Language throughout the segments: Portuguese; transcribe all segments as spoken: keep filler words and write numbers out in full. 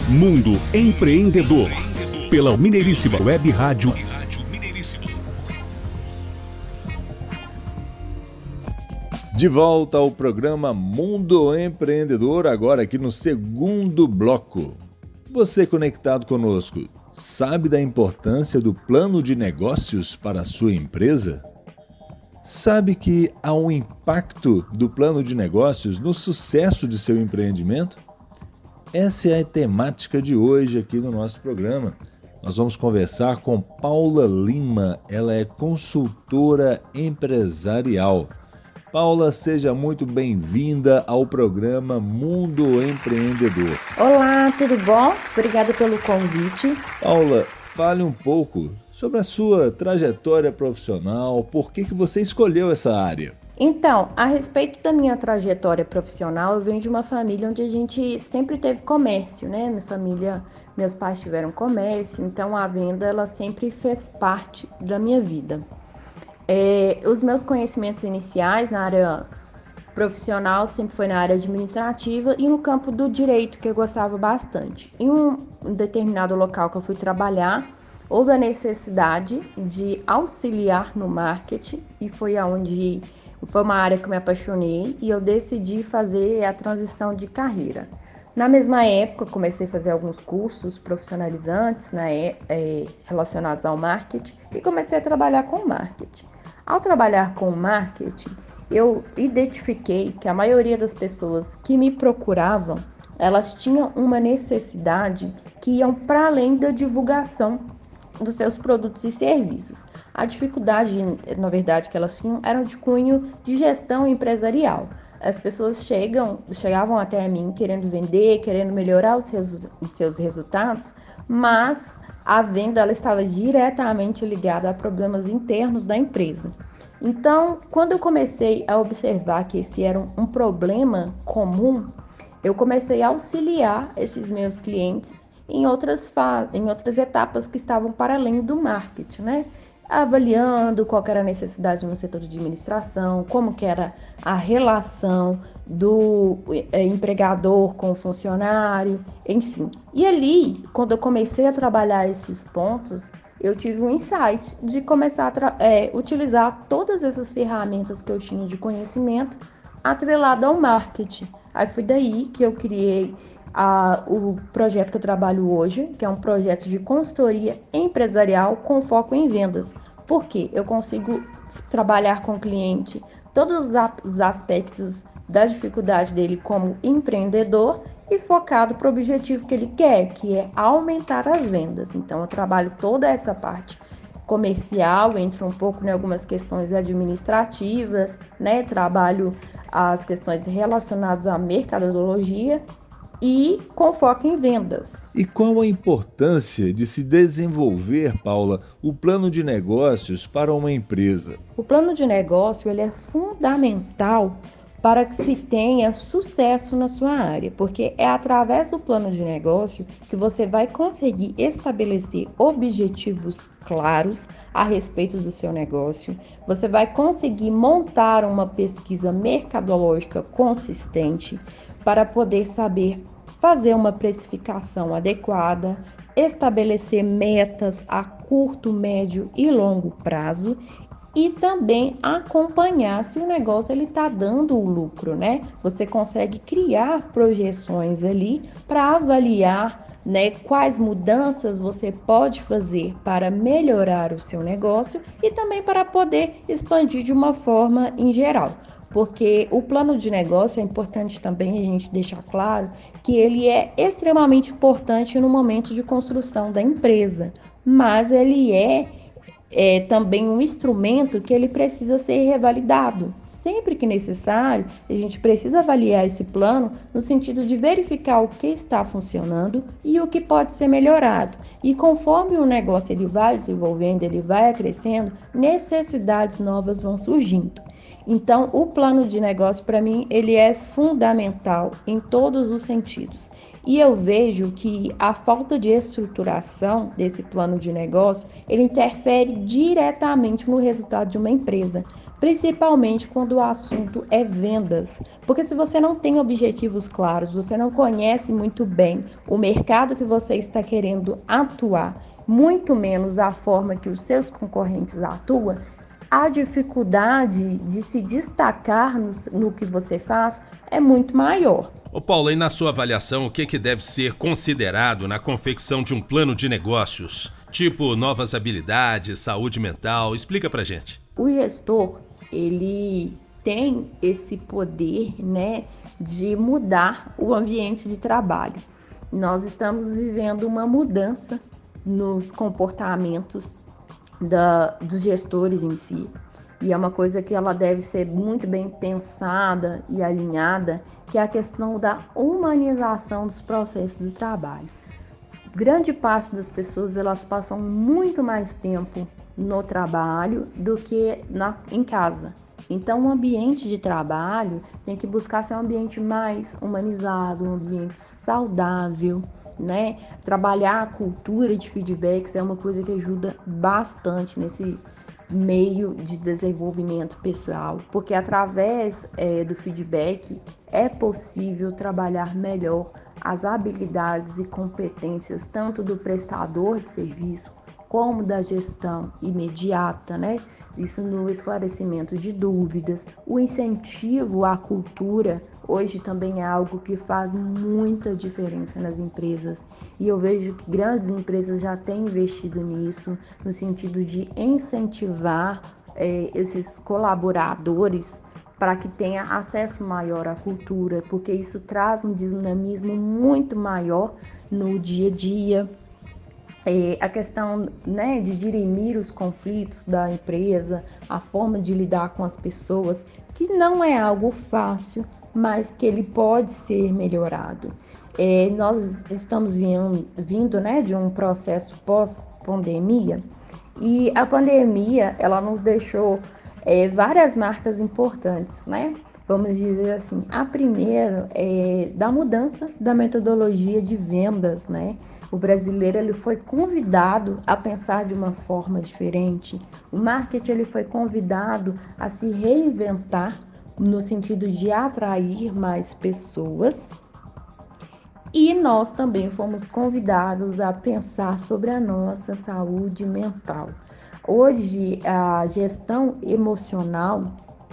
Mundo Empreendedor, pela Mineiríssima Web Rádio. De volta ao programa Mundo Empreendedor, agora aqui no segundo bloco. Você conectado conosco, sabe da importância do plano de negócios para a sua empresa? Sabe que há um impacto do plano de negócios no sucesso de seu empreendimento? Essa é a temática de hoje aqui no nosso programa. Nós vamos conversar com Paula Lima, ela é consultora empresarial. Paula, seja muito bem-vinda ao programa Mundo Empreendedor. Olá, tudo bom? Obrigada pelo convite. Paula, fale um pouco sobre a sua trajetória profissional, por que que você escolheu essa área? Então, a respeito da minha trajetória profissional, eu venho de uma família onde a gente sempre teve comércio, né? Minha família, meus pais tiveram comércio, então a venda ela sempre fez parte da minha vida. É, os meus conhecimentos iniciais na área profissional sempre foi na área administrativa e no campo do direito, que eu gostava bastante. Em um determinado local que eu fui trabalhar, houve a necessidade de auxiliar no marketing e foi aonde foi uma área que eu me apaixonei e eu decidi fazer a transição de carreira. Na mesma época, comecei a fazer alguns cursos profissionalizantes, né, é, relacionados ao marketing e comecei a trabalhar com marketing. Ao trabalhar com marketing, eu identifiquei que a maioria das pessoas que me procuravam, elas tinham uma necessidade que iam para além da divulgação dos seus produtos e serviços. A dificuldade, na verdade, que elas tinham era de cunho de gestão empresarial. As pessoas chegam, chegavam até mim querendo vender, querendo melhorar os, resu- os seus resultados, mas a venda ela estava diretamente ligada a problemas internos da empresa. Então, quando eu comecei a observar que esse era um, um problema comum, eu comecei a auxiliar esses meus clientes em outras, fa- em outras etapas que estavam para além do marketing, né? Avaliando qual era a necessidade no setor de administração, como que era a relação do é, empregador com o funcionário, enfim. E ali, quando eu comecei a trabalhar esses pontos, eu tive um insight de começar a tra- é, utilizar todas essas ferramentas que eu tinha de conhecimento atrelado ao marketing. Aí foi daí que eu criei a, o projeto que eu trabalho hoje, que é um projeto de consultoria empresarial com foco em vendas. Por quê? Eu consigo trabalhar com o cliente todos os, a, os aspectos da dificuldade dele como empreendedor e focado para o objetivo que ele quer, que é aumentar as vendas. Então, eu trabalho toda essa parte comercial, entro um pouco em algumas questões administrativas, né? Trabalho as questões relacionadas à mercadologia e com foco em vendas. E qual a importância de se desenvolver, Paula, o plano de negócios para uma empresa? O plano de negócio ele é fundamental para que se tenha sucesso na sua área, porque é através do plano de negócio que você vai conseguir estabelecer objetivos claros a respeito do seu negócio, você vai conseguir montar uma pesquisa mercadológica consistente para poder saber fazer uma precificação adequada, estabelecer metas a curto, médio e longo prazo e também acompanhar se o negócio ele está dando o lucro, né? Você consegue criar projeções ali para avaliar, né, quais mudanças você pode fazer para melhorar o seu negócio e também para poder expandir de uma forma em geral. Porque o plano de negócio é importante também a gente deixar claro que ele é extremamente importante no momento de construção da empresa, mas ele é, é também um instrumento que ele precisa ser revalidado. Sempre que necessário, a gente precisa avaliar esse plano no sentido de verificar o que está funcionando e o que pode ser melhorado. E conforme o negócio ele vai desenvolvendo, ele vai crescendo, necessidades novas vão surgindo. Então, o plano de negócio, para mim, ele é fundamental em todos os sentidos. E eu vejo que a falta de estruturação desse plano de negócio, ele interfere diretamente no resultado de uma empresa, principalmente quando o assunto é vendas. Porque se você não tem objetivos claros, você não conhece muito bem o mercado que você está querendo atuar, muito menos a forma que os seus concorrentes atuam, a dificuldade de se destacar no, no que você faz é muito maior. Ô Paulo, e na sua avaliação, o que, que deve ser considerado na confecção de um plano de negócios? Tipo, novas habilidades, saúde mental, explica pra gente. O gestor, ele tem esse poder, né, de mudar o ambiente de trabalho. Nós estamos vivendo uma mudança nos comportamentos da, dos gestores em si. E é uma coisa que ela deve ser muito bem pensada e alinhada, que é a questão da humanização dos processos de trabalho. Grande parte das pessoas, elas passam muito mais tempo no trabalho do que na, em casa. Então, o ambiente de trabalho tem que buscar ser um ambiente mais humanizado, um ambiente saudável, né? Trabalhar a cultura de feedbacks é uma coisa que ajuda bastante nesse meio de desenvolvimento pessoal, porque através é, do feedback é possível trabalhar melhor as habilidades e competências tanto do prestador de serviço como da gestão imediata, né? Isso no esclarecimento de dúvidas, o incentivo à cultura. Hoje também é algo que faz muita diferença nas empresas e eu vejo que grandes empresas já têm investido nisso, no sentido de incentivar é, esses colaboradores para que tenha acesso maior à cultura, porque isso traz um dinamismo muito maior no dia a dia. É, a questão, né, de dirimir os conflitos da empresa, a forma de lidar com as pessoas, que não é algo fácil, mas que ele pode ser melhorado. É, nós estamos vindo, vindo né, de um processo pós-pandemia e a pandemia ela nos deixou é, várias marcas importantes, né? Vamos dizer assim, a primeira é da mudança da metodologia de vendas, né? O brasileiro ele foi convidado a pensar de uma forma diferente. O marketing ele foi convidado a se reinventar no sentido de atrair mais pessoas. E nós também fomos convidados a pensar sobre a nossa saúde mental. Hoje, a gestão emocional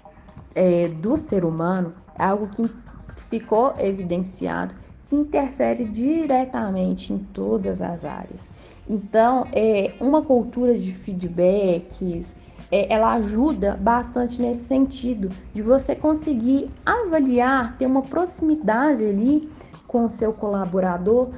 é, do ser humano é algo que ficou evidenciado, que interfere diretamente em todas as áreas. Então, é, uma cultura de feedbacks, é, ela ajuda bastante nesse sentido, de você conseguir avaliar, ter uma proximidade ali com o seu colaborador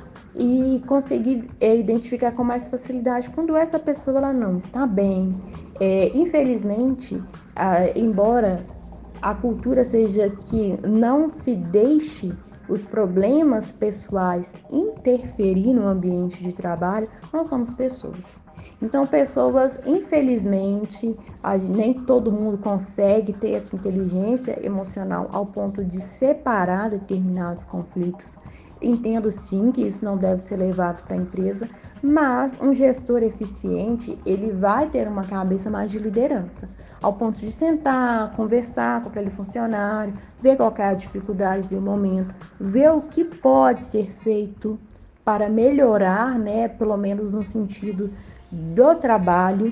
e conseguir é, identificar com mais facilidade quando essa pessoa ela não está bem. É, infelizmente, a, embora a cultura seja que não se deixe os problemas pessoais interferir no ambiente de trabalho, nós somos pessoas. Então, pessoas, infelizmente, nem todo mundo consegue ter essa inteligência emocional ao ponto de separar determinados conflitos. Entendo sim que isso não deve ser levado para a empresa, mas um gestor eficiente, ele vai ter uma cabeça mais de liderança, ao ponto de sentar, conversar com aquele funcionário, ver qual é a dificuldade do momento, ver o que pode ser feito para melhorar, né, pelo menos no sentido do trabalho.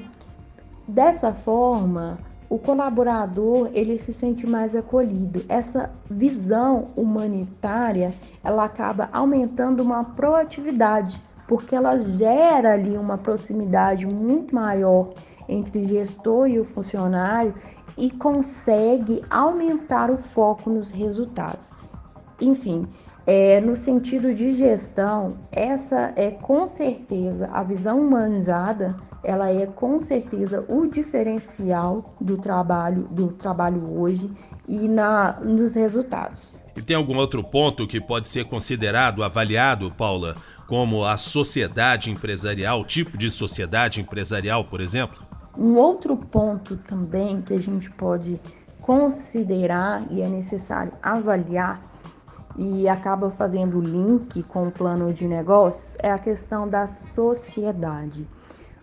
Dessa forma, o colaborador ele se sente mais acolhido. Essa visão humanitária, ela acaba aumentando uma proatividade, porque ela gera ali uma proximidade muito maior entre o gestor e o funcionário e consegue aumentar o foco nos resultados. Enfim, é, no sentido de gestão, essa é com certeza a visão humanizada, ela é com certeza o diferencial do trabalho, do trabalho hoje e na, nos resultados. E tem algum outro ponto que pode ser considerado, avaliado, Paula, como a sociedade empresarial, tipo de sociedade empresarial, por exemplo? Um outro ponto também que a gente pode considerar e é necessário avaliar e acaba fazendo link com o plano de negócios é a questão da sociedade.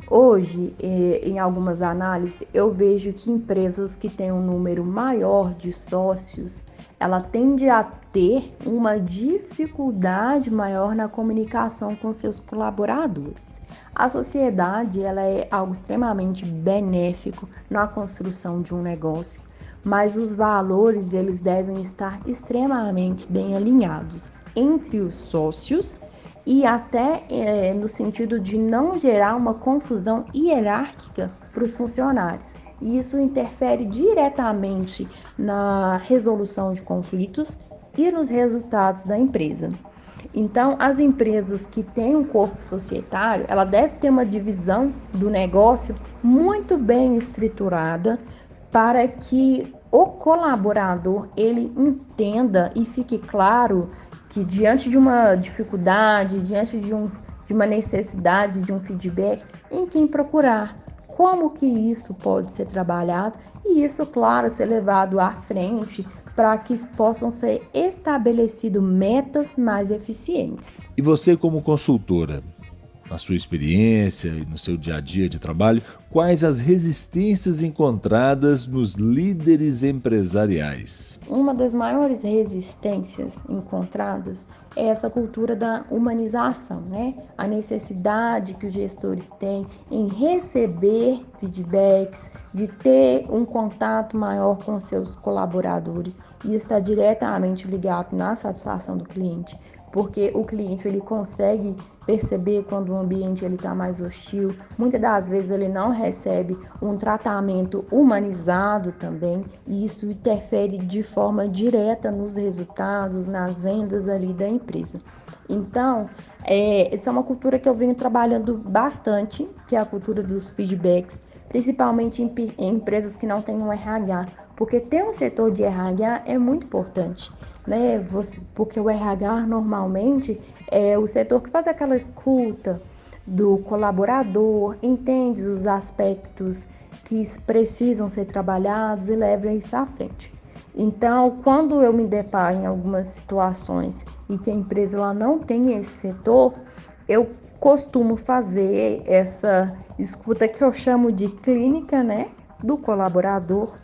Hoje, em algumas análises, eu vejo que empresas que têm um número maior de sócios, ela tende a ter uma dificuldade maior na comunicação com seus colaboradores. A sociedade, ela é algo extremamente benéfico na construção de um negócio, mas os valores, eles devem estar extremamente bem alinhados entre os sócios e até é, no sentido de não gerar uma confusão hierárquica para os funcionários. E isso interfere diretamente na resolução de conflitos e nos resultados da empresa. Então, as empresas que têm um corpo societário, ela deve ter uma divisão do negócio muito bem estruturada para que o colaborador ele entenda e fique claro que diante de uma dificuldade, diante de, um, de uma necessidade, de um feedback, em quem procurar, como que isso pode ser trabalhado e isso, claro, ser levado à frente para que possam ser estabelecidas metas mais eficientes. E você, como consultora, na sua experiência e no seu dia a dia de trabalho, quais as resistências encontradas nos líderes empresariais? Uma das maiores resistências encontradas é essa cultura da humanização, né? A necessidade que os gestores têm em receber feedbacks, de ter um contato maior com seus colaboradores e está diretamente ligado na satisfação do cliente, porque o cliente ele consegue perceber quando o ambiente ele está mais hostil. Muitas das vezes ele não recebe um tratamento humanizado também, e isso interfere de forma direta nos resultados, nas vendas ali da empresa. Então, é, essa é uma cultura que eu venho trabalhando bastante, que é a cultura dos feedbacks, principalmente em, em empresas que não têm um R H, porque ter um setor de R H é muito importante, né? Você, porque o R H normalmente é o setor que faz aquela escuta do colaborador, entende os aspectos que precisam ser trabalhados e leva isso à frente. Então, quando eu me deparo em algumas situações e que a empresa ela não tem esse setor, eu costumo fazer essa escuta que eu chamo de clínica, né, do colaborador,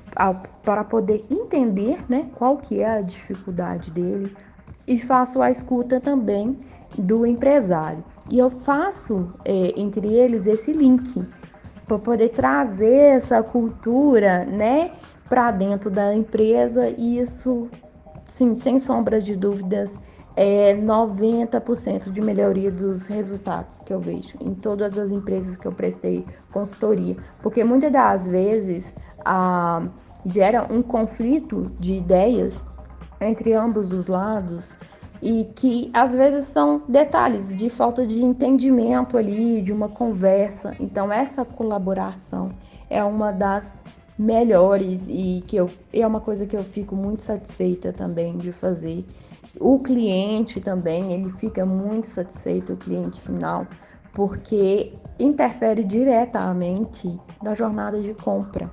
para poder entender, né, qual que é a dificuldade dele, e faço a escuta também do empresário. E eu faço é, entre eles esse link para poder trazer essa cultura, né, para dentro da empresa, e isso, sim, sem sombra de dúvidas, é noventa por cento de melhoria dos resultados que eu vejo em todas as empresas que eu prestei consultoria, porque muitas das vezes a gera um conflito de ideias entre ambos os lados e que às vezes são detalhes de falta de entendimento ali, de uma conversa. Então essa colaboração é uma das melhores e que eu, é uma coisa que eu fico muito satisfeita também de fazer. O cliente também, ele fica muito satisfeito, o cliente final, porque interfere diretamente na jornada de compra.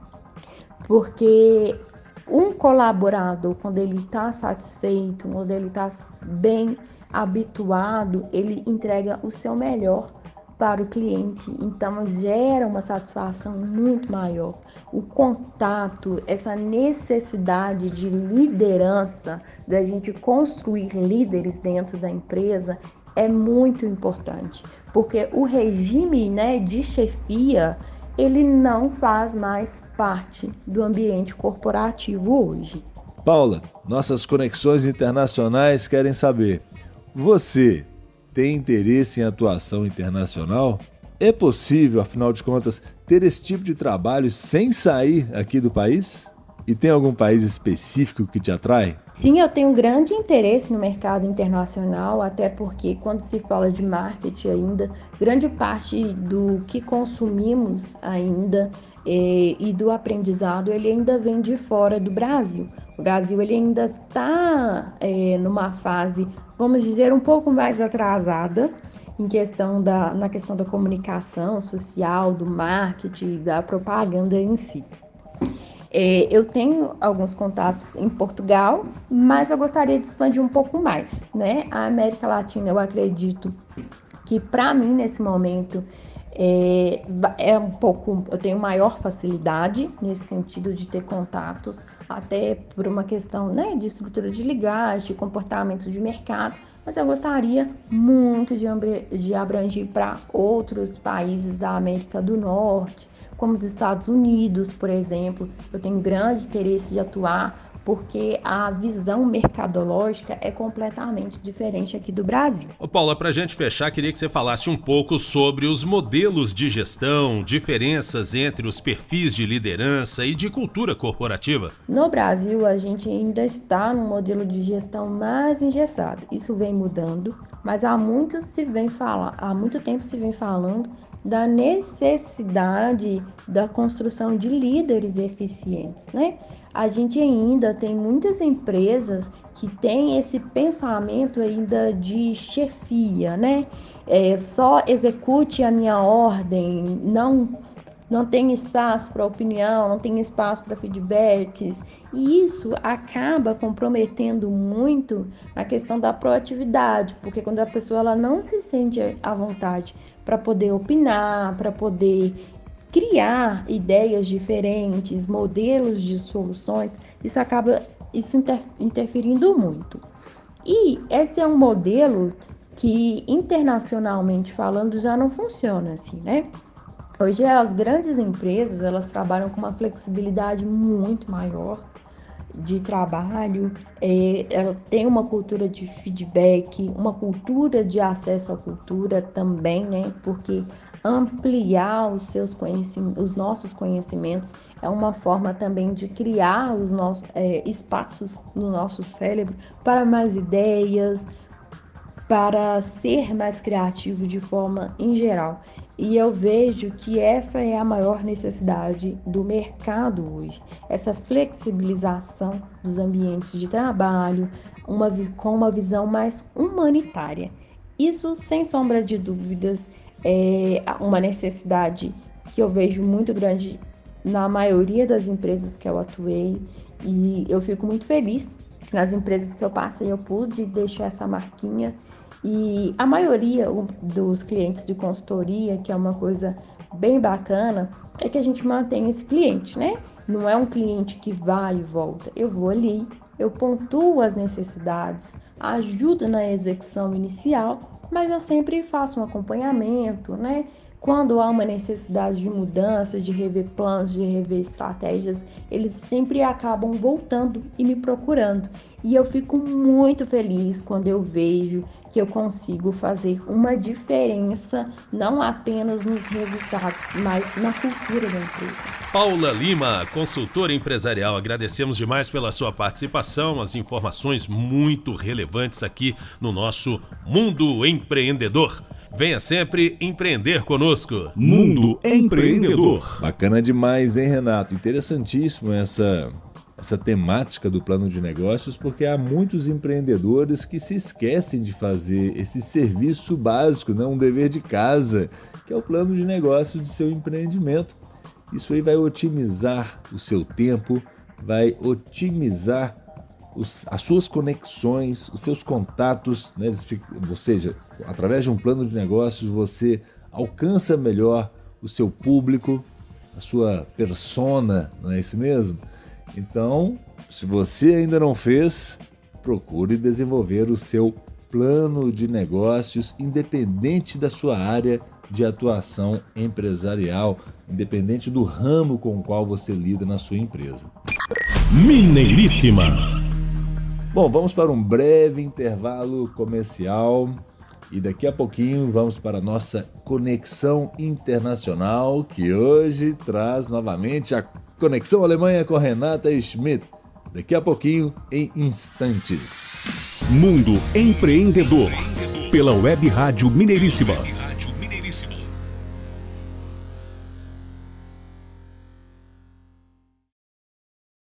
Porque um colaborador, quando ele está satisfeito, quando ele está bem habituado, ele entrega o seu melhor para o cliente. Então, gera uma satisfação muito maior. O contato, essa necessidade de liderança, da gente construir líderes dentro da empresa, é muito importante. Porque o regime, né, de chefia, ele não faz mais parte do ambiente corporativo hoje. Paula, nossas conexões internacionais querem saber, você tem interesse em atuação internacional? É possível, afinal de contas, ter esse tipo de trabalho sem sair aqui do país? E tem algum país específico que te atrai? Sim, eu tenho grande interesse no mercado internacional, até porque quando se fala de marketing ainda, grande parte do que consumimos ainda eh, e do aprendizado, ele ainda vem de fora do Brasil. O Brasil ele ainda está eh, numa fase, vamos dizer, um pouco mais atrasada em questão da, na questão da comunicação social, do marketing, da propaganda em si. É, eu tenho alguns contatos em Portugal, mas eu gostaria de expandir um pouco mais, né? A América Latina, eu acredito que para mim nesse momento É, é um pouco, eu tenho maior facilidade nesse sentido de ter contatos, até por uma questão, né, de estrutura de ligagem, de comportamento de mercado, mas eu gostaria muito de, de abranger para outros países da América do Norte, como os Estados Unidos, por exemplo. Eu tenho grande interesse de atuar, porque a visão mercadológica é completamente diferente aqui do Brasil. Ô Paula, para a gente fechar, queria que você falasse um pouco sobre os modelos de gestão, diferenças entre os perfis de liderança e de cultura corporativa. No Brasil, a gente ainda está num modelo de gestão mais engessado. Isso vem mudando, mas há muito, se vem fala, há muito tempo se vem falando da necessidade da construção de líderes eficientes, né? A gente ainda tem muitas empresas que têm esse pensamento ainda de chefia, né? É, só execute a minha ordem, não, não tem espaço para opinião, não tem espaço para feedbacks. E isso acaba comprometendo muito a questão da proatividade, porque quando a pessoa ela não se sente à vontade para poder opinar, para poder criar ideias diferentes, modelos de soluções, isso acaba isso inter, interferindo muito. E esse é um modelo que, internacionalmente falando, já não funciona assim, né? Hoje as grandes empresas, elas trabalham com uma flexibilidade muito maior de trabalho, é, ela tem uma cultura de feedback, uma cultura de acesso à cultura também, né? Porque ampliar os seus conhecimentos, os nossos conhecimentos é uma forma também de criar os nossos é, espaços no nosso cérebro para mais ideias, para ser mais criativo de forma em geral. E eu vejo que essa é a maior necessidade do mercado hoje, essa flexibilização dos ambientes de trabalho, uma, com uma visão mais humanitária. Isso, sem sombra de dúvidas, é uma necessidade que eu vejo muito grande na maioria das empresas que eu atuei, e eu fico muito feliz que nas empresas que eu passei eu pude deixar essa marquinha. E a maioria dos clientes de consultoria, que é uma coisa bem bacana, é que a gente mantém esse cliente, né? Não é um cliente que vai e volta. Eu vou ali, eu pontuo as necessidades, ajudo na execução inicial, mas eu sempre faço um acompanhamento, né? Quando há uma necessidade de mudança, de rever planos, de rever estratégias, eles sempre acabam voltando e me procurando. E eu fico muito feliz quando eu vejo que eu consigo fazer uma diferença, não apenas nos resultados, mas na cultura da empresa. Paula Lima, consultora empresarial, agradecemos demais pela sua participação, as informações muito relevantes aqui no nosso Mundo Empreendedor. Venha sempre empreender conosco. Mundo Empreendedor. Bacana demais, hein, Renato? Interessantíssimo essa, essa temática do plano de negócios, porque há muitos empreendedores que se esquecem de fazer esse serviço básico, né? Um dever de casa, que é o plano de negócios de seu empreendimento. Isso aí vai otimizar o seu tempo, vai otimizar Os, as suas conexões, os seus contatos, né? Eles ficam, ou seja, através de um plano de negócios você alcança melhor o seu público, a sua persona, não é isso mesmo? Então, se você ainda não fez, procure desenvolver o seu plano de negócios, independente da sua área de atuação empresarial, independente do ramo com o qual você lida na sua empresa. Mineiríssima. Bom, vamos para um breve intervalo comercial e daqui a pouquinho vamos para a nossa Conexão Internacional, que hoje traz novamente a Conexão Alemanha com Renata Schmidt. Daqui a pouquinho, em instantes. Mundo Empreendedor, pela Web Rádio Mineiríssima.